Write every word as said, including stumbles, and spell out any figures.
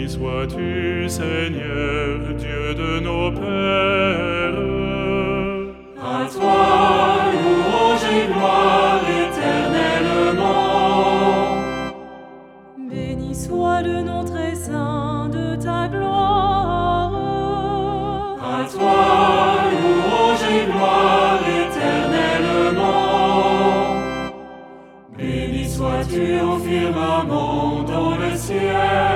Béni sois-tu, Seigneur, Dieu de nos pères. À toi, louange et gloire éternellement. Béni soit le nom très saint de ta gloire. À toi, louange et gloire éternellement. Béni sois-tu au firmament dans le ciel.